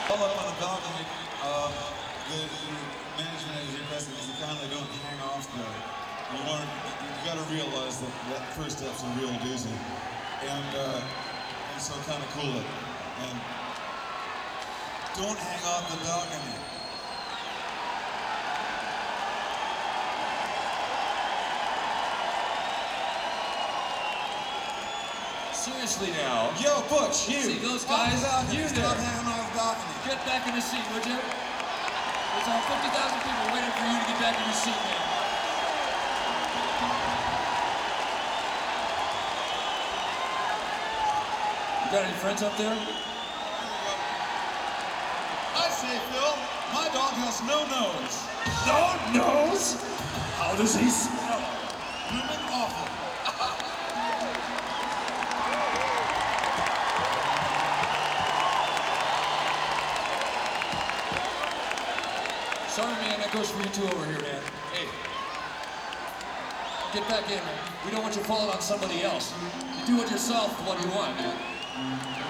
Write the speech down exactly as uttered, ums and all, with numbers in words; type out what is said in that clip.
All up on the balcony, uh, the, the management has requested is to kindly don't hang off there. You learn, you got to realize that that first step's a real doozy, and uh, and so kind of cool it. And don't hang off the balcony. Seriously now. Yo, Butch, you. See those guys? You You stop there. hanging off the balcony. Get back in the seat, would you? There's all fifty thousand people waiting for you to get back in your seat, man. You got any friends up there? I say, Phil, my dog has no nose. No nose? How does he smell? Human awful. Sorry, man, that goes for you too over here, man. Hey, get back in, man. We don't want you falling on somebody else. You do it yourself what you want, man.